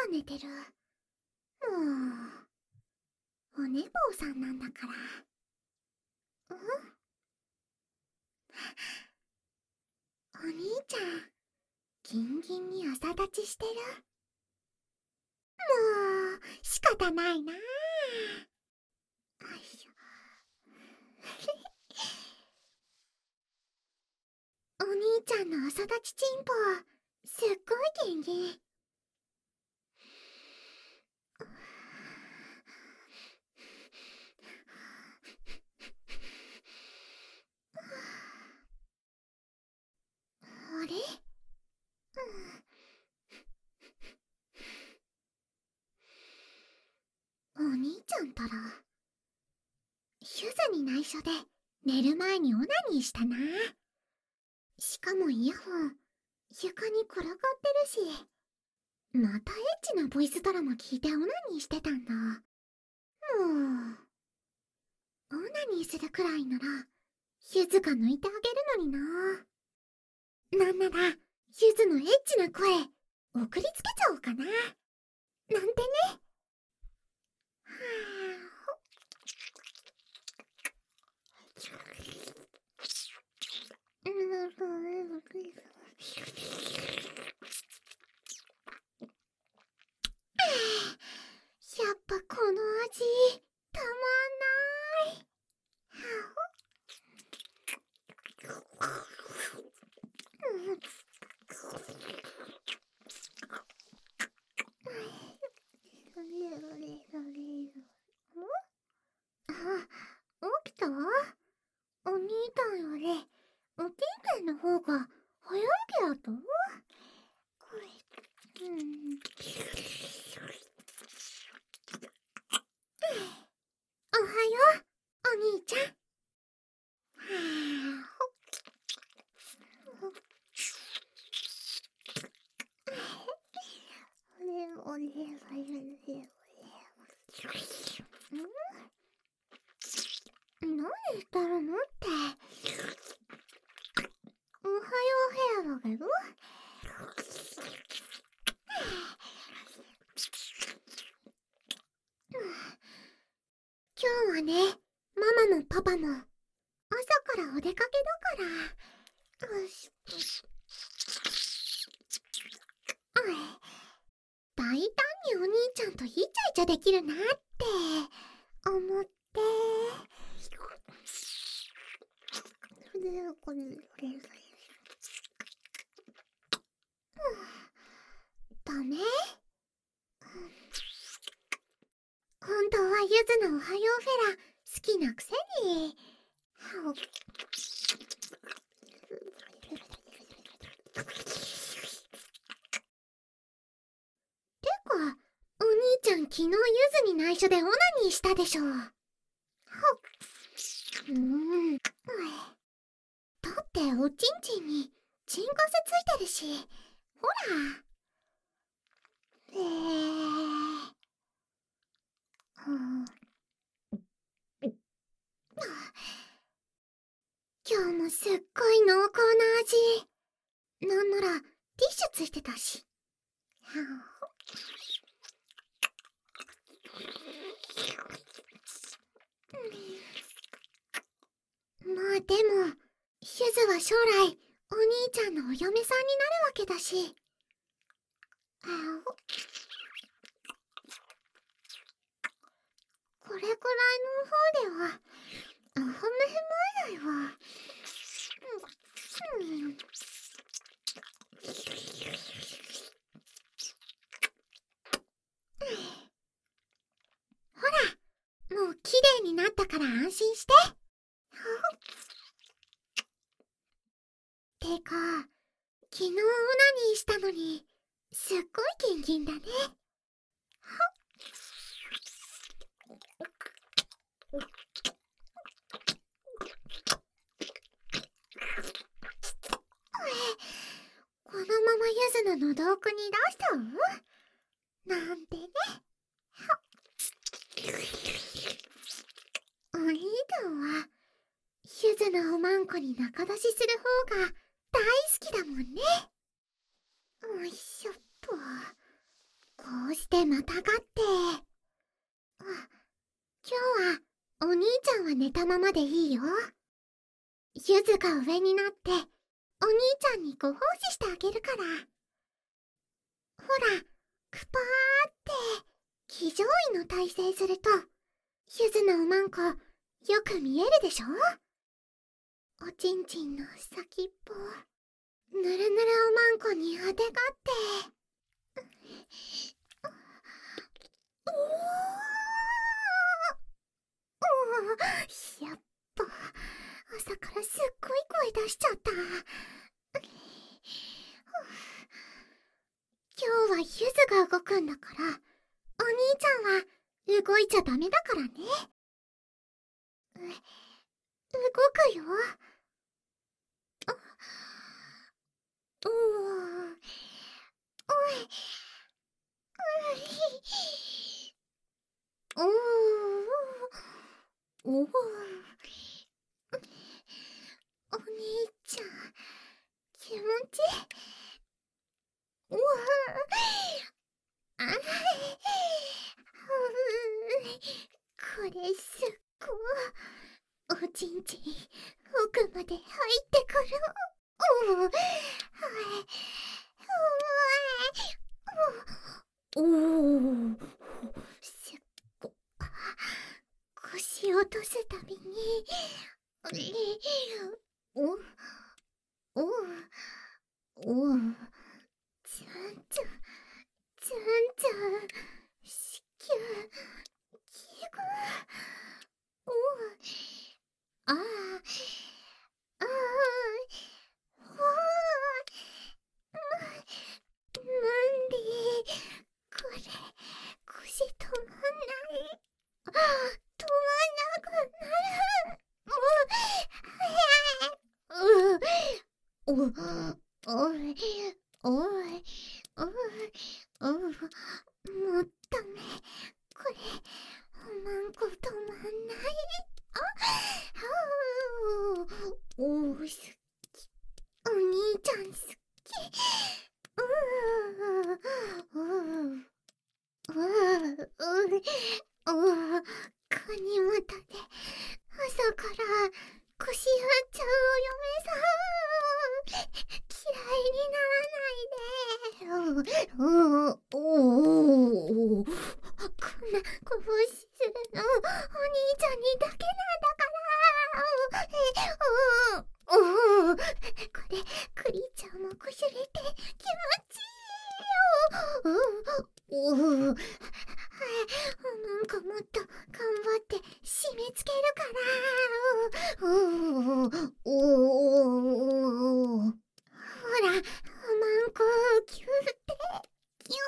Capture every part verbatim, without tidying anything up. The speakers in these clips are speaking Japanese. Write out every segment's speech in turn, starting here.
だ寝てる。もう、お寝坊さんなんだから。ん？お兄ちゃん、ギンギンに朝立ちしてる。もう、仕方ないなあ。よいしょ。お兄ちゃんの朝立ちチンポ、すっごいギンギン。あれ？うん、お兄ちゃんたら、ヒュズに内緒で寝る前にオナニーしたな。しかもイヤホン、床に転がってるし、またエッチなボイスドラマ聞いてオナニーしてたんだ。もう、オナニーするくらいなら、ヒュズが抜いてあげるのにな。なんなら、ヒュズのエッチな声、送りつけちゃおうかな。なんてね。はあ、やっぱこの味、たまんない。あ、起きた？お兄ちゃんより、おてんてんの方が早いけやと？うん。おはよう、お兄ちゃん。はあ。何してるのって。おはよう部屋だけど。今日はね、ママもパパも朝からお出かけだから。よし。おい。大胆にお兄ちゃんとイチャイチャできるなって思って。ダメ？本当はゆずのおはようフェラ好きなくせに。てか、お兄ちゃん昨日ゆずに内緒でオナニーしたでしょ。うん。だっておちんちんにチンカスついてるし、ほら。えー。今日もすっごい濃厚な味。なんならティッシュついてたし。まあでも、ヒュズは将来お兄ちゃんのお嫁さんになるわけだし。これくらいの方では、お褒め前だよ。うん。ほら、もう綺麗になったから安心して。てか、昨日オナニーしたのに、すっごいギンギンだね。このままゆずの喉奥に出しちゃう？なんてね。お兄ちゃんはゆずのおまんこに仲出しする方が大好きだもんね。おいしょっと。こうしてまたがって。あ、今日はお兄ちゃんは寝たままでいいよ。ゆずが上になってお兄ちゃんにご奉仕してあげるから。ほら、クパーって騎乗位の体勢するとゆずのおまんこよく見えるでしょ。おちんちんの先っぽぬるぬるおまんこにあてがっておー、やっぱ朝からすっごい声出しちゃった。今日はゆずが動くんだから、お兄ちゃんは動いちゃダメだからね。う、動くよ。あ、おー、おい、おー、おー、お兄ちゃん、気持ちいい。うわあ、これすっごい。おちんちん奥まで入ってくる。おお、おお、すっご。腰落とすたびにおおお、ちゅんちゅんちゅんちゅん、子宮器具。おああああ、ほあ、ムンリー、これ腰止まんない。あ、止まんなくなる。もう、ううおいおいおいおい、もうダメ。これおまんこ止まんない。あ、おお、すっき。お兄ちゃんすっき。ううううううう、カニ股で朝から腰やっちゃうお嫁さん、嫌いにならないで。おおおお、こんなこぼしするのお兄ちゃんにだけなんだから。おおおお、これクリちゃんもこすれて気持ちいいよ。おおおお、はい、おまんこもっと頑張って締め付けるから。おおおお、ほら、おまんこキューってキュ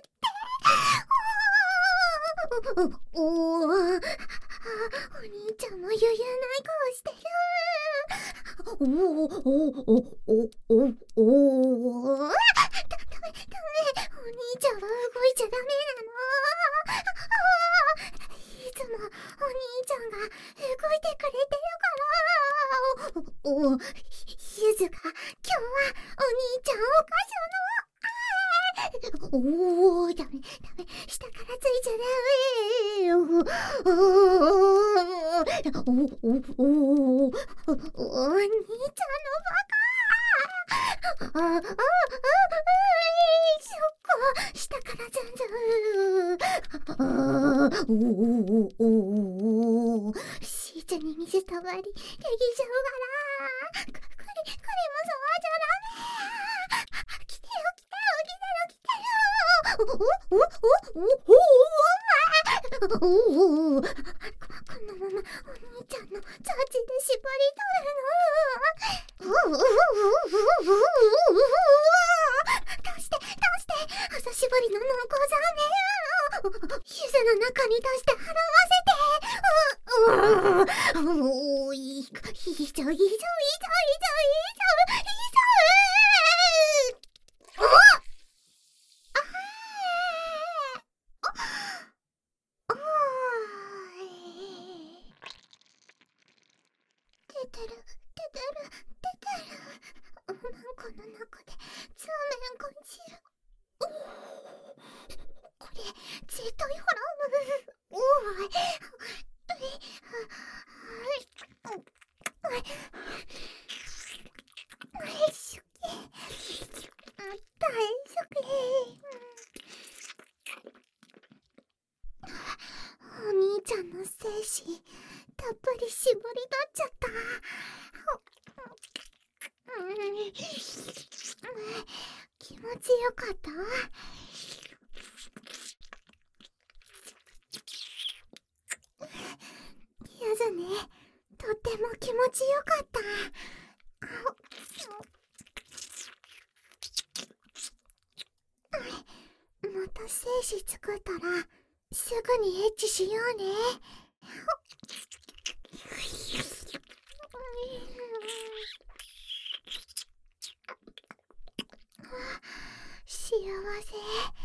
ーって。おおおお、お兄ちゃんも余裕ない顔してる。おおおおおおおお、ダメダメ、お兄ちゃんは動いちゃダメなの。いつもお兄ちゃんが動いてくれてるから。おお、ゆずが今日はお兄ちゃんをかしゃの。おお、ダメダメ、下からついちゃダメ。おおおおお、お兄ちゃんのバカ。ああああ、そっか、下からじゃんじゃん。ああ、おおおお、シーツに水たまりできちゃうから。これこれもそうじゃダメ。来てよ来てよ来てよ来てよ。おおおおおおおお、このままお兄ちゃんのチャーチで縛り取るの。おおおおおおおお、出して出して、朝絞りの濃厚ザーメン。ゆずの中に出して払わせて。おおお、いいいいじゃんいいじゃんいいじゃんいいじゃんいいじゃんいいじゃん。おっ、あー、おーい、出てる出てる出てる。おまんこの中でザーメン感じる。おー、 対ほら。おい。大丈夫。お兄ちゃんの精子たっぷり絞り取っちゃった。気持ちよかった。ゆずね、とっても気持ちよかった。また精子作ったらすぐにエッチしようね。幸せ。